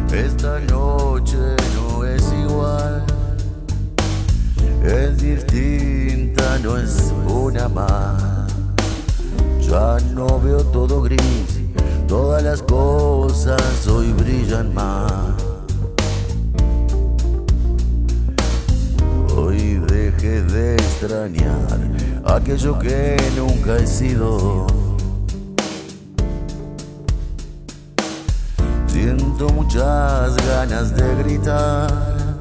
Esta noche no es igual, es distinta, no es una más. Ya no veo todo gris, todas las cosas hoy brillan más. Hoy dejé de extrañar aquello que nunca he sido. Siento muchas ganas de gritar,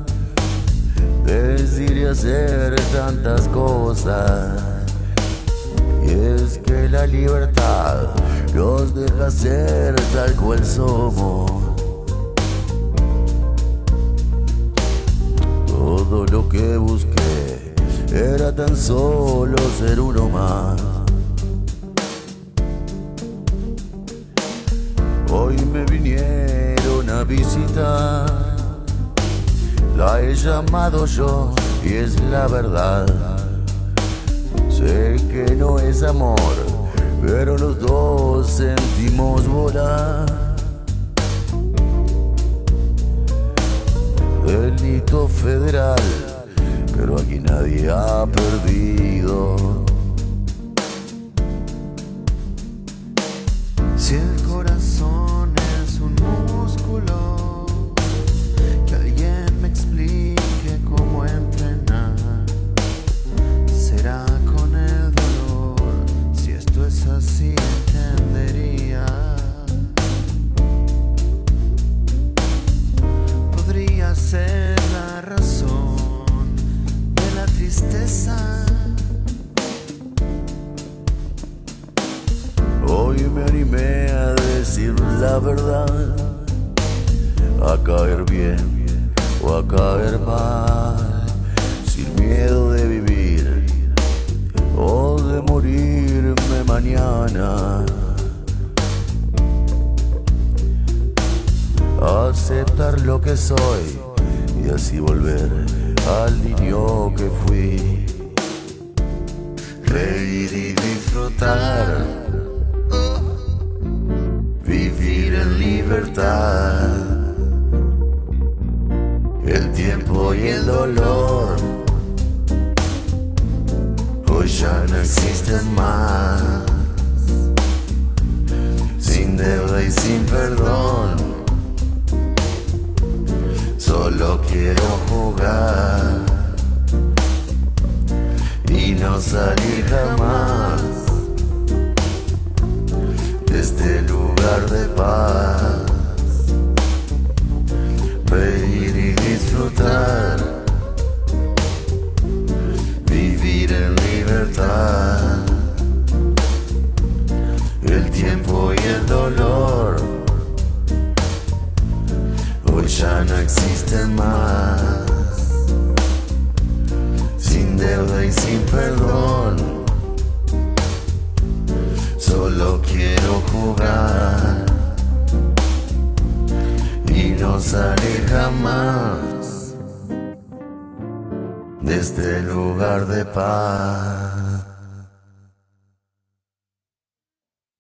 decir y hacer tantas cosas. Y es que la libertad nos deja ser tal cual somos. Todo lo que busqué era tan solo ser uno más. Hoy me vinieron a visitar, la he llamado yo y es la verdad. Sé que no es amor, pero los dos sentimos volar. Delito federal, pero aquí nadie ha perdido. Si el corazón es un músculo, que alguien me explique cómo entrenar. Será con el dolor, si esto es así entendería. Podría ser la razón de la tristeza. Hoy me animé a decir la verdad, a caer bien o a caer mal, sin miedo de vivir o de morirme mañana. Aceptar lo que soy y así volver al niño que fui. Reír y disfrutar, vivir en libertad. El tiempo y el dolor hoy ya no existen más. Sin deuda y sin perdón, solo quiero jugar y no salir jamás de este lugar de paz. Reír y disfrutar, vivir en libertad. El tiempo y el dolor hoy ya no existen más. Sin deuda y sin perdón, solo quiero jugar y no salir jamás de este lugar de paz.